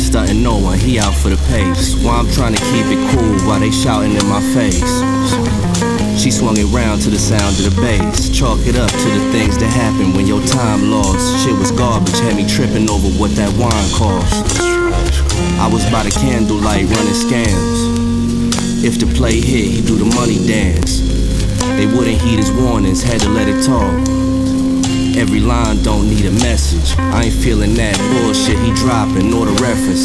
stunting no one, he out for the pace. While I'm trying to keep it cool while they shouting in my face. She swung it round to the sound of the bass. Chalk it up to the things that happen when your time lost. Shit was garbage, had me tripping over what that wine cost. I was by the candlelight running scams. If the play hit, he do the money dance. They wouldn't heed his warnings, had to let it talk. Every line don't need a message. I ain't feeling that bullshit he dropping, nor the reference.